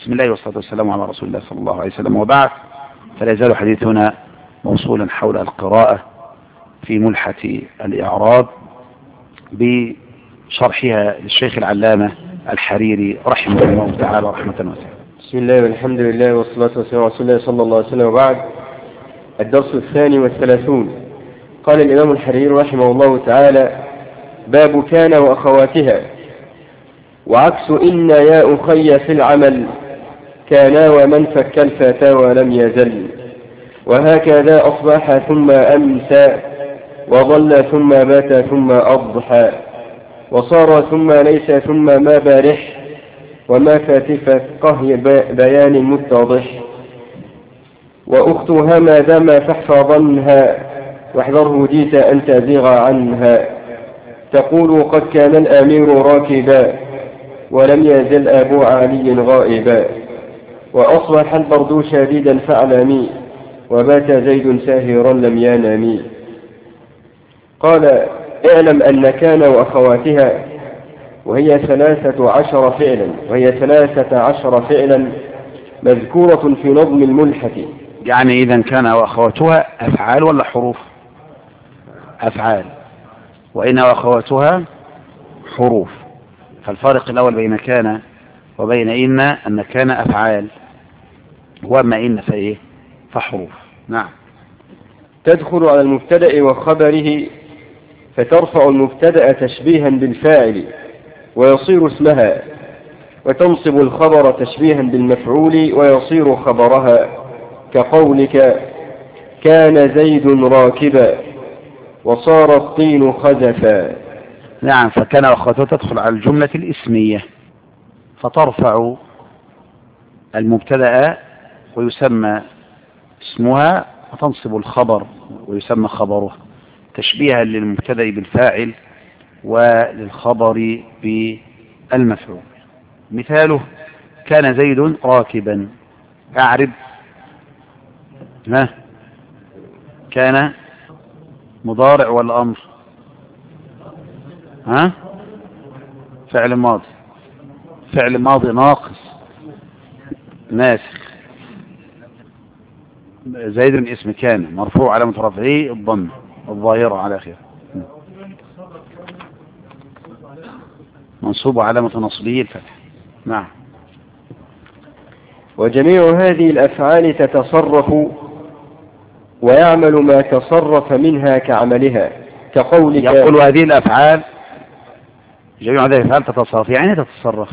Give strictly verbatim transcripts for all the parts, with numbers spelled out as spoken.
بسم الله والصلاة والسلام على رسول الله صلى الله عليه وسلم، وبعد، فلا يزال حديثنا موصولا حول القراءة في ملحة الإعراب بشرحها للشيخ العلامة الحريري رحمه الله تعالى رحمة واسعة. بسم الله والحمد لله والصلاة والسلام على رسول الله صلى الله عليه وسلم، وبعد. الدرس الثاني والثلاثون. قال الإمام الحريري رحمه الله تعالى: باب كان وأخواتها. وعكس إن يا أخي في العمل كانا ومن فك الفتى ولم يزل، وهكذا أصبح ثم أمسى، وظل ثم بات ثم أضحى، وصار ثم ليس ثم ما بارح، وما فاتفة قهي بيان متضح. وأختها ما دام فاحفظنها، واحذره جيت أن تزيغ عنها. تقول قد كان الأمير راكبا، ولم يزل أبو علي غائبا، وأصبح البرد شديدا فاعلمي، وبات زيد ساهرا لم ينامي. قال: اعلم أن كان وأخواتها، وهي ثلاثة عشر فعلا وهي ثلاثة عشر فعلا مذكورة في نظم الملحة. يعني إذا كان وأخواتها أفعال ولا حروف؟ أفعال. وإن وأخواتها حروف. فالفارق الأول بين كان وبين إن أن كان أفعال، وأما إن فإيه؟ فحروف. نعم. تدخل على المبتدأ وخبره، فترفع المبتدأ تشبيها بالفاعل ويصير اسمها، وتنصب الخبر تشبيها بالمفعول ويصير خبرها، كقولك كان زيد راكبا، وصار الطين خزفا. نعم. فكان وأخواتها تدخل على الجملة الاسمية، فترفع المبتدأ ويسمى اسمها، وتنصب الخبر ويسمى خبرها، تشبيها للمبتدأ بالفاعل وللخبر بالمفعول. مثاله: كان زيد راكبا. أعرب. ها؟ كان مضارع ولا أمر؟ ها؟ فعل ماضي. فعل ماضي ناقص ناسخ. زيد اسم كان مرفوع علامة رفعه الضمة الظاهرة على آخره، منصوب علامة نصبه الفتح. نعم. وجميع هذه الأفعال تتصرف ويعمل ما تصرف منها كعملها، كقولك يقول هذه الأفعال جميع هذه الأفعال تتصرف. يعني تتصرف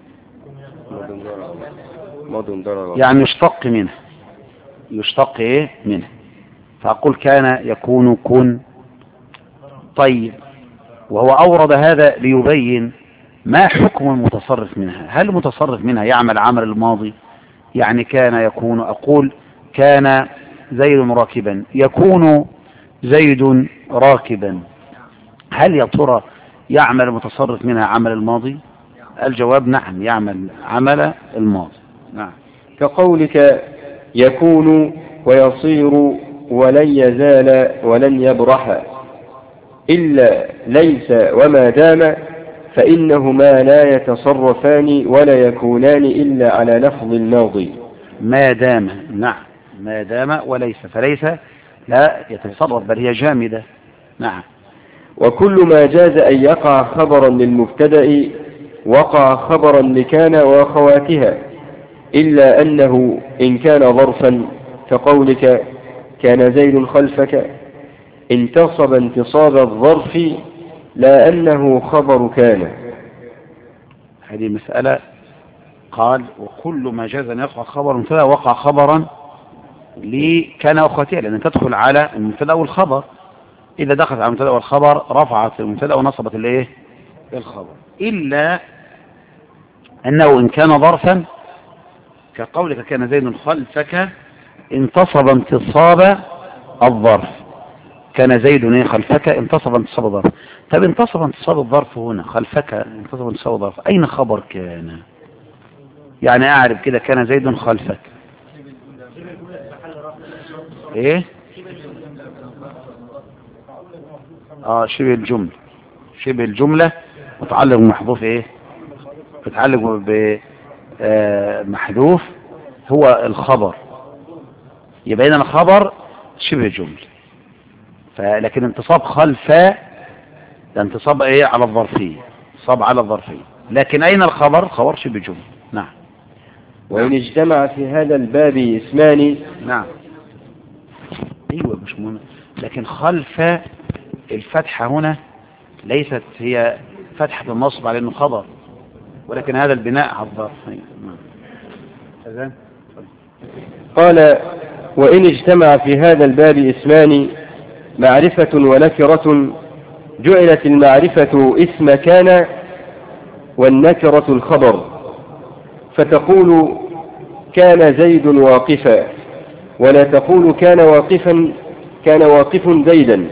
يعني يشتق منها. يشتق إيه منها. فأقول كان يكون كن. طيب، وهو أورد هذا ليبين ما حكم المتصرف منها. هل المتصرف منها يعمل عمل الماضي؟ يعني كان يكون، أقول كان زيد راكبا، يكون زيد راكبا، هل يا ترى يعمل المتصرف منها عمل الماضي؟ الجواب نعم، يعمل عمل الماضي. نعم. كقولك يكون ويصير ولن يزال ولن يبرح، إلا ليس وما دام، فإنهما لا يتصرفان ولا يكونان إلا على لفظ الماضي. ما دام. نعم. ما دام وليس، فليس لا يتصرف بل هي جامدة. نعم. وكل ما جاز أن يقع خبرا للمبتدأ وقع خبرا لكان وأخواتها، إلا أنه إن كان ظرفا، كقولك كان زيد خلفك، انتصب انتصاب الظرف لا أنه خبر كان. هذه مسألة. قال وكل ما جاز أن يقع خبر مبتدأ وقع خبرا لكان وأخواتها، لأن تدخل على المبتدأ والخبر. إذا دخلت على المبتدأ والخبر رفعت المبتدأ ونصبت الايه؟ الخبر. إلا أنه إن كان ظرفا، كقولك كان زيد خلفك، انتصب انتصاب الظرف. كان زيد خلفك انتصب انتصاب الظرف. طب انتصب انتصاب الظرف هنا خلفك انتصب انتصاب الظرف، أين خبر كان؟ يعني أعرف كده كان زيد خلفك ايه؟ اه شبه الجملة. شبه الجملة متعلق بمحذوف ايه؟ متعلق آه محذوف هو الخبر، يبقى إذن الخبر شبه جمل. فلكن انتصاب خلف ده انتصاب ايه على الظرفية، انتصاب على الظرفية. لكن أين الخبر؟ خبر شبه جمل. نعم. وإن اجتمع في هذا الباب اسمان. نعم ايوه مش مهم. لكن خلف الفتحة هنا ليست هي فتحة النصب على انه خبر، ولكن هذا البناء على الظرف. قال وإن اجتمع في هذا الباب اسمان معرفة ونكرة جعلت المعرفة اسم كان والنكرة الخبر، فتقول كان زيد واقفا، ولا تقول كان واقفا كان واقف زيدا.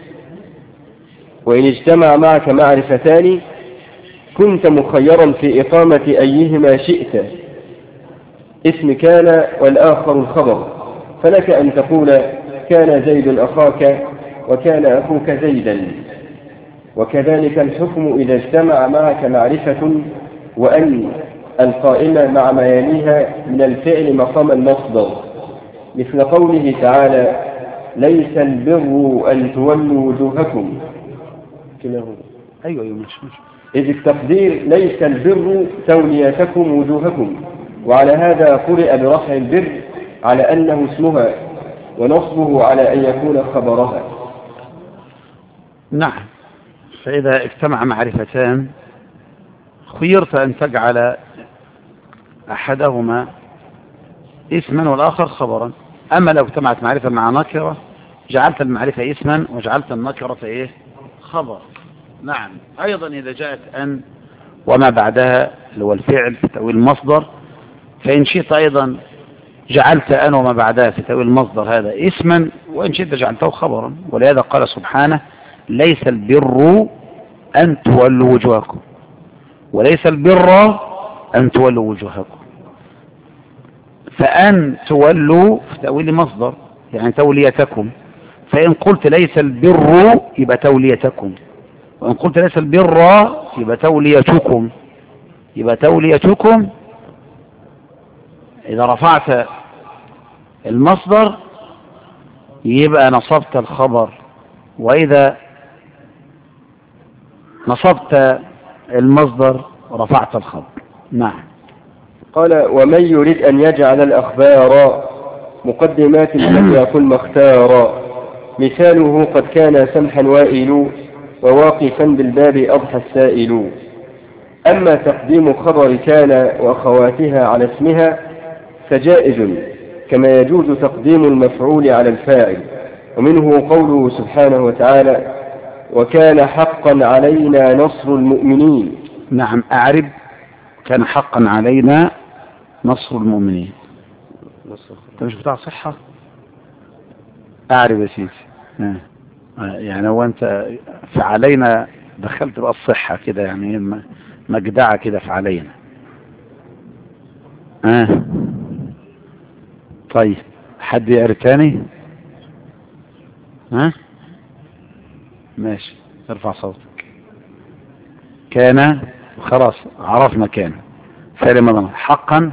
وإن اجتمع معك معرفتان كنت مخيرا في إقامة أيهما شئت، اسم كان والآخر الخبر، فلك أن تقول كان زيد أخاك وكان أخوك زيدا. وكذلك الحكم إذا اجتمع معك معرفة وأن القائمة مع ما يليها من الفعل مقام المصدر، مثل قوله تعالى ليس البر أن تولوا وجوهكم. أيوة أيوة مش مش إذ التقدير ليس البر توليتكم وجوهكم، وعلى هذا قرئ برفع البر على أنه اسمها ونصبه على أن يكون خبرها. نعم. فإذا اجتمع معرفتان خيرت أن تجعل أحدهما اسما والآخر خبرا. أما لو اجتمعت معرفة مع نكرة جعلت المعرفة اسما وجعلت النكرة إيه؟ خبر. نعم. أيضا إذا جاءت أن وما بعدها اللي هو الفعل في تأويل المصدر، فإن شئت أيضا جعلت أن وما بعدها في تأويل المصدر هذا اسما، وإن شئت جعلته خبرا. ولهذا قال سبحانه ليس البر أن تولوا وجوهكم، وليس البر أن تولوا وجوهكم. فأن تولوا في تأويل مصدر يعني توليتكم، فإن قلت ليس البر يبقى توليتكم، وإن قلت ليس البر يبقى توليتكم. يبقى توليتكم إذا رفعت المصدر يبقى نصبت الخبر، وإذا نصبت المصدر رفعت الخبر. نعم. قال ومن يريد أن يجعل الأخبار مقدمات لم يكن مختارا، مثاله قد كان سمحا وائل وواقفا بالباب أضحى السائل. أما تقديم خبر كان وأخواتها على اسمها فجائز، كما يجوز تقديم المفعول على الفاعل. ومنه قوله سبحانه وتعالى وكان حقا علينا نصر المؤمنين. نعم. أعرب كان حقا علينا نصر المؤمنين. انت مش بتاع صحة؟ أعرب يا سيدي. يعني هو أنت فعلينا دخلت بقى الصحة كده يعني مجدعة كده فعلينا. آه. طيب حد يعرف تاني؟ ها؟ ماشي ارفع صوتك. كان خلاص عرفنا كان فعل مضارع حقا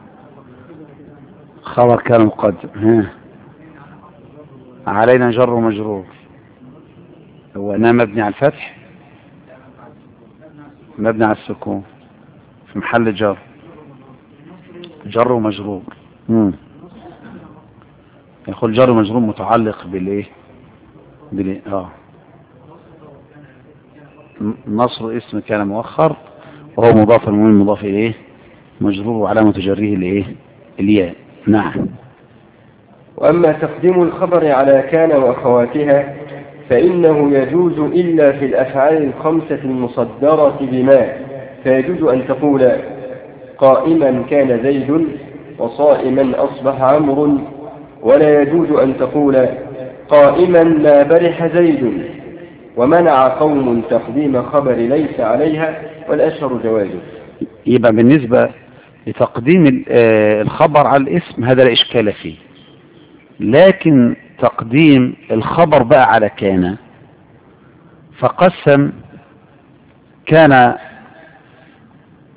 خبر كان مقدم. ها علينا جر ومجرور، هو انا مبني على الفتح مبني على السكون في محل جر جر ومجرور. امم يقول جر ومجرور متعلق بالايه بالايه اه نصر اسم كان مؤخر وهو مضاف المهم مضاف اليه مجرور وعلامة جره الايه الياء. نعم. وأما تقديم الخبر على كان وأخواتها فإنه يجوز إلا في الأفعال الخمسة المصدرة بما، فيجوز أن تقول قائما كان زيد وصائما أصبح عمرو، ولا يجوز أن تقول قائما ما برح زيد، ومنع قوم تقديم خبر ليس عليها والأشهر جوازه. يبقى بالنسبة لتقديم الخبر على الاسم هذا لا إشكال فيه، لكن تقديم الخبر بقى على كان فقسم كان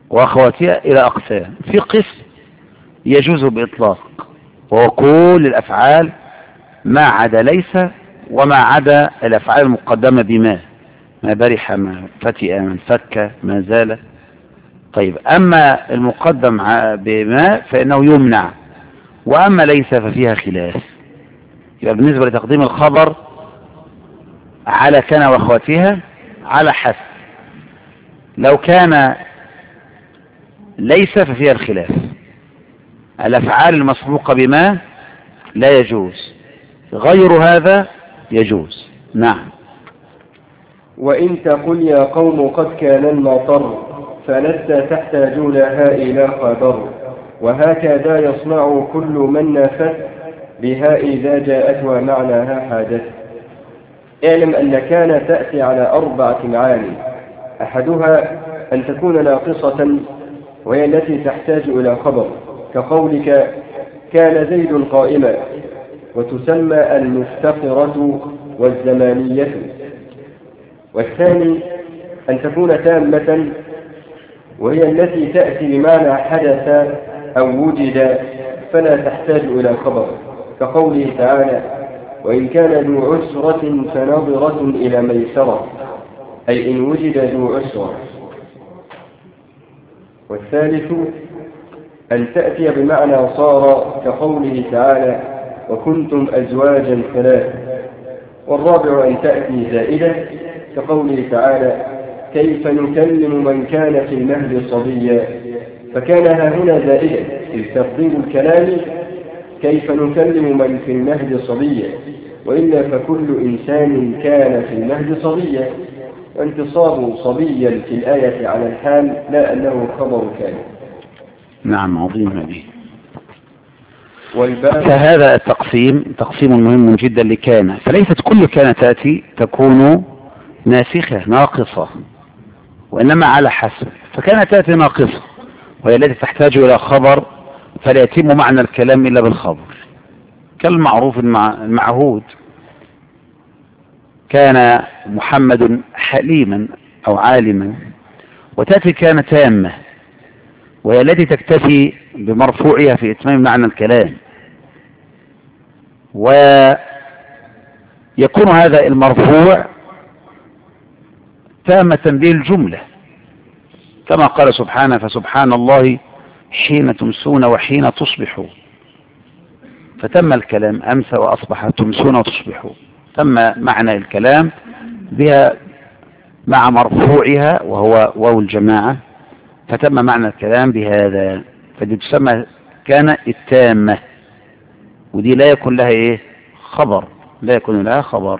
وأخواتها إلى أقسام. في قسم يجوز بإطلاق، وهو كل الأفعال ما عدا ليس، وما عدا الأفعال المقدمة بما، ما برح، ما فتئ، من فك، ما زال. طيب أما المقدم بما فإنه يمنع، وأما ليس ففيها خلاف. يبقى بالنسبة لتقديم الخبر على كان وأخواتها على حسب، لو كان ليس ففيها الخلاف. الأفعال المسبوقة بما لا يجوز، غير هذا يجوز. نعم. وإن تقل يا قوم قد كان المطر فلست تحتاج لها إلى خبر، وهكذا يصنع كل من نفت بها إذا جاءت ومعناها حادث. اعلم أن كان تأتي على أربعة معاني، أحدها أن تكون ناقصة وهي التي تحتاج إلى خبر، كقولك كان زيد قائما، وتسمى المفتقرة والزمانية. والثاني أن تكون تامة وهي التي تأتي بمعنى حدث أو وجد فلا تحتاج إلى خبر، كقوله تعالى وإن كان ذو عسرة فنظرة إلى ميسرة، أي إن وجد ذو عسرة. والثالث أن تأتي بمعنى صار، كقوله تعالى وكنتم أزواجا ثلاثة. والرابع أن تأتي زائدة، كقوله تعالى كيف نكلم من كان في المهد صبيا، فكان ها هنا زائدة، إذ تفضيل الكلام كيف نكلم من في المهد صبيا، وإلا فكل إنسان كان في المهد صبيا، وانتصاب صبيا في الآية على الحال لا أنه خبر كان. نعم، عظيم هذه. فهذا التقسيم تقسيم مهم جدا لكان، فليست كل كان تأتي تكون ناسخة ناقصة، وإنما على حسب. فكانت تأتي ناقصة وهي التي تحتاج إلى خبر، فلا يتم معنى الكلام إلا بالخبر، كالمعروف المعهود كان محمد حليما أو عالما، وتأتي كان تامة وهي التي تكتفي بمرفوعها في إتمام معنى الكلام، ويكون هذا المرفوع تامة به الجملة، كما قال سبحانه فسبحان الله حين تمسون وحين تصبحون، فتم الكلام أمسى وأصبح تمسون وتصبحون، تم معنى الكلام بها مع مرفوعها وهو واو الجماعة، فتم معنى الكلام بهذا، فدي تسمى كان التامة، ودي لا يكون لها ايه خبر، لا يكون لها خبر.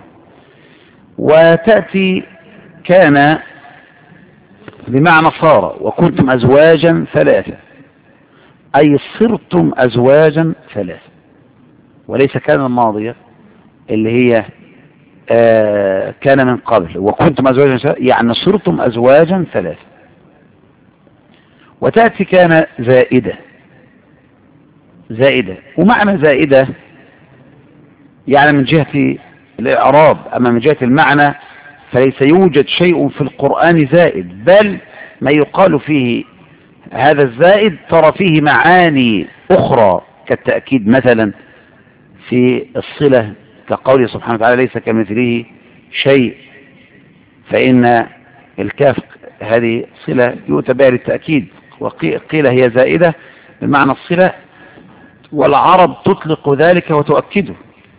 وتأتي كان بمعنى صار وكنتم أزواجا ثلاثة، أي صرتم أزواجا ثلاثة، وليس كان الماضية اللي هي آه كان من قبل، وكنتم أزواجا ثلاثة يعني صرتم أزواجا ثلاثة. وتأتي كان زائدة، زائدة ومعنى زائدة يعني من جهة الإعراب، أما من جهة المعنى فليس يوجد شيء في القرآن زائد، بل ما يقال فيه هذا الزائد ترى فيه معاني أخرى كالتأكيد مثلا في الصلة، كقوله سبحانه وتعالى ليس كمثله شيء، فإن الكاف هذه صلة يؤتى بها للتأكيد، وقيل هي زائدة بمعنى الصلة، والعرب تطلق ذلك وتؤكده،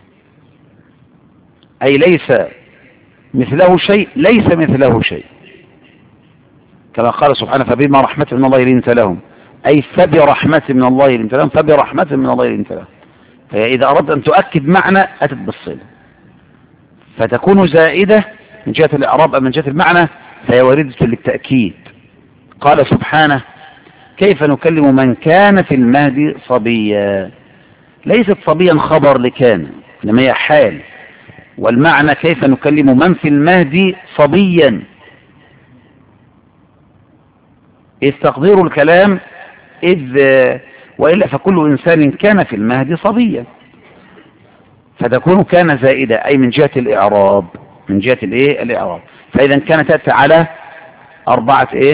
أي ليس مثله شيء، ليس مثله شيء، كما قال سبحانه فبما رحمة من الله لنت لهم، أي فبرحمة من الله لنت لهم، فبرحمة من الله لنت لهم. فإذا أردت أن تؤكد معنى أتت بالصلة، فتكون زائدة من جهة الإعراب أم من جهة المعنى، فهي واردة للتأكيد. قال سبحانه كيف نكلم من كان في المهد صبيا، ليست صبيا خبر لكان، إنما هي حال، والمعنى كيف نكلم من في المهد صبيا، إذ تقدير الكلام إذ وإلا فكل إنسان كان في المهد صبيا، فتكون كان زائدة أي من جهة الإعراب، من جهة الإيه الإعراب. فإذا كانت تأتي على أربعة إيه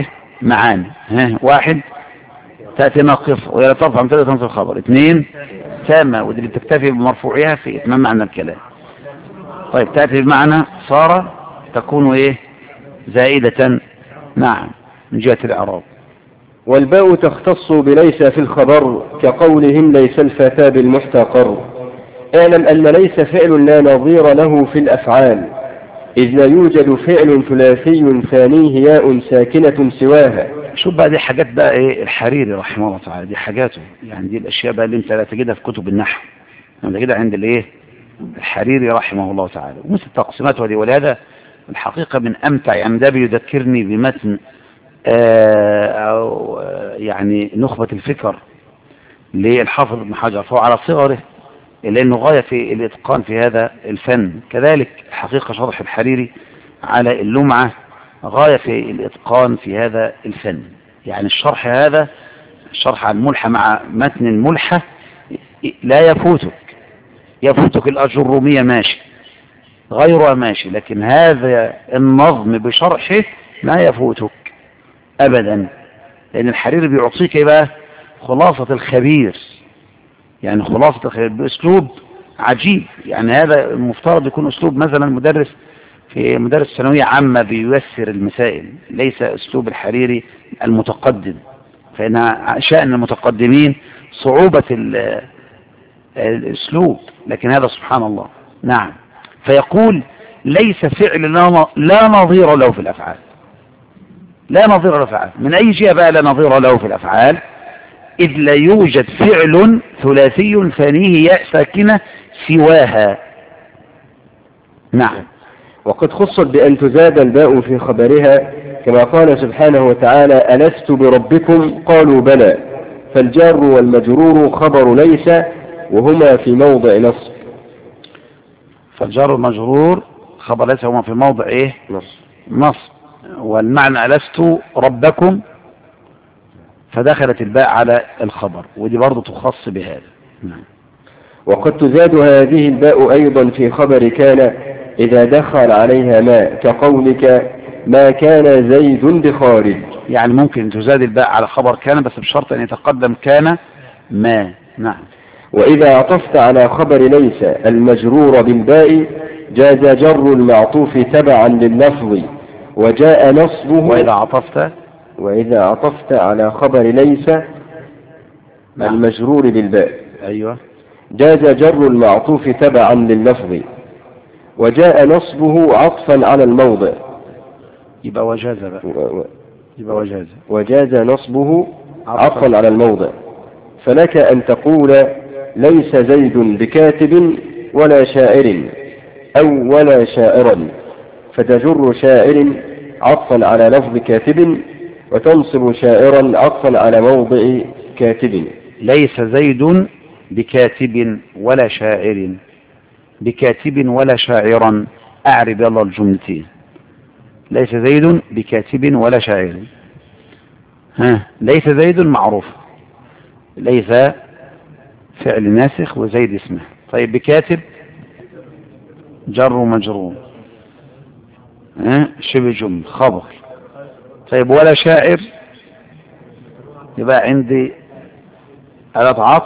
معاني. ها واحد تأتي ناقصة ولا ترفع مبتدا تنصب خبر. اثنين تامة ودي بتكتفي بمرفوعها في إتمام معنى الكلام. طيب تأتي بمعنى صار تكون ايه زائدة. نعم من جهة الإعراب. والباء تختص بليس في الخبر كقولهم ليس الفتى بالمحتقر. اعلم أن ليس فعل لا نظير له في الأفعال، إذ لا يوجد فعل ثلاثي ثانيه ياء ساكنة سواها. شوف بقى دي حاجات بقى ايه الحريري رحمه الله تعالى، دي حاجاته يعني، دي الأشياء بقى اللي انت لا تجدها في كتب النحو، انت تجدها عند الايه الحريري رحمه الله تعالى. ومثل التقسيمات ودي. ولهذا الحقيقة من أمتع يعني ده بيذكرني بمتن آه أو يعني نخبة الفكر للحافظ ابن حجر، فهو على صغره لأنه غاية في الإتقان في هذا الفن. كذلك حقيقة شرح الحريري على اللمعة غاية في الإتقان في هذا الفن. يعني الشرح هذا الشرح على الملحة مع متن الملحة لا يفوتك، يفوتك الأجرومية ماشي غيرها ماشي، لكن هذا النظم بشرحه ما يفوتك أبدا، لأن الحريري بيعطيك ايه بقى خلاصة الخبير، يعني خلاصة الخبير بأسلوب عجيب. يعني هذا المفترض يكون أسلوب مثلا مدرس في مدرس ثانوية عامة بييسر المسائل، ليس أسلوب الحريري المتقدم، فإن شأن المتقدمين صعوبة الأسلوب، لكن هذا سبحان الله. نعم. فيقول ليس فعل لا نظير له في الأفعال، لا نظير له في الأفعال. من أي جهة بقى لا نظير له في الأفعال؟ إذ لا يوجد فعل ثلاثي ثانيه ياء ساكنة سواها. نعم. وقد خصت بأن تزاد الباء في خبرها كما قال سبحانه وتعالى ألست بربكم قالوا بلى، فالجار والمجرور خبر ليس وهما في موضع نصب. فالجار والمجرور خبر ليس هما في موضع ايه نصب. نصب. والمعنى ألست ربكم فدخلت الباء على الخبر، ودي برضو تخص بهذا. نعم. وقد تزاد هذه الباء أيضا في خبر كان إذا دخل عليها ما كقولك ما كان زيد بخارج. يعني ممكن تزاد الباء على خبر كان بس بشرط أن يتقدم كان ما. نعم. وإذا عطفت على خبر ليس المجرور بالباء جاز جر المعطوف تبعا لللفظ وجاء نصبه. وإذا عطفت وإذا عطفت على خبر ليس نعم. المجرور بالباء أيوة جاز جر المعطوف تبعا لللفظ وجاء نصبه عطفا على الموضع. يبقى وجاز بقى. و... يبقى وجاز وجاز نصبه عطفا على الموضع. فلك أن تقول ليس زيد بكاتب ولا شاعر أو ولا شاعرا، فتجر شاعر عطفا على لفظ كاتب وتنصب شاعرا عطفا على موضع كاتب. ليس زيد بكاتب ولا شاعر، بكاتب ولا شاعرا. أعرب يلا الجملتين. ليس زيد بكاتب ولا شاعر. ها ليس زيد معروف، ليس فعل ناسخ وزيد اسمه. طيب بكاتب جر ومجرور ها شبه جمل خبر. طيب ولا شاعر يبقى عندي أداة عطف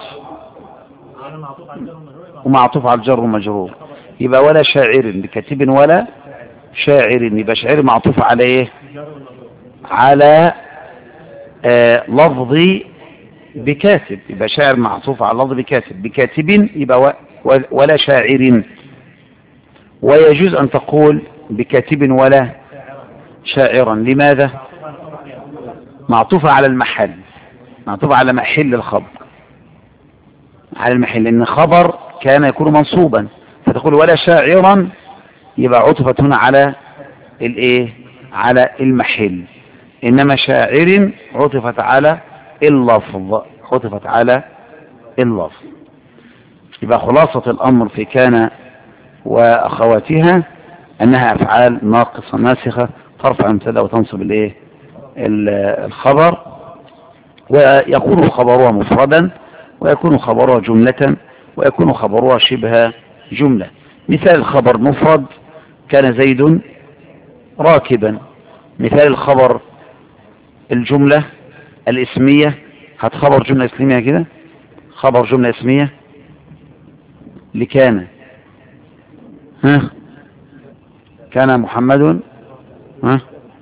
ومعطوف على الجر ومجرور، يبقى ولا شاعر بكاتب ولا شاعر، يبقى شاعر معطوف على ايه على آه لفظ بكاتب، يبقى شاعر معطوف على لفظ بكاتب. بكاتب يبقى ولا شاعر. ويجوز أن تقول بكاتب ولا شاعرا. لماذا؟ معطوفة على المحل، معطوفة على محل الخبر، على المحل، لأن خبر كان يكون منصوبا، فتقول ولا شاعرا يبقى عطفت هنا على الايه على المحل. إنما شاعر عطفت على اللفظ، عطفت على اللفظ. يبقى خلاصة الأمر في كان وأخواتها أنها أفعال ناقصة ناسخة ترفع المبتدا وتنصب الايه الخبر، ويكون خبرها مفردا ويكون خبرها جملة ويكون خبرها شبه جملة. مثال الخبر مفرد كان زيد راكبا. مثال الخبر الجملة الاسمية، هات خبر جملة اسمية كده، خبر جملة اسمية لكان. ها كان محمد ها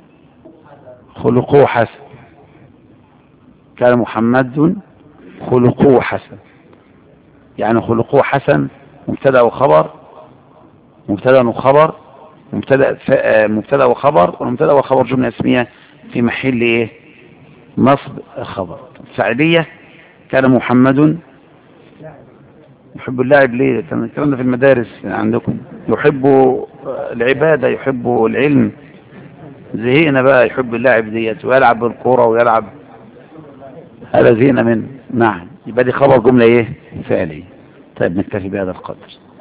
خلقه حسن، كان محمد خلقه حسن، يعني خلقه حسن مبتدا وخبر، مبتدا وخبر، مبتدا مبتدا وخبر، والمبتدا وخبر جمله اسميه في محل ايه؟ نصب خبر. فعليه كان محمد يحب اللعب. ليه؟ كان الكلام ده في المدارس عندكم، يحب العباده، يحب العلم. زهقنا بقى يحب اللعب ديت ويلعب بالكوره ويلعب، هذا زهقنا منه. نعم، يبقى دي خبر جمله ايه؟ فعليه. طيب نكتفي بهذا القدر.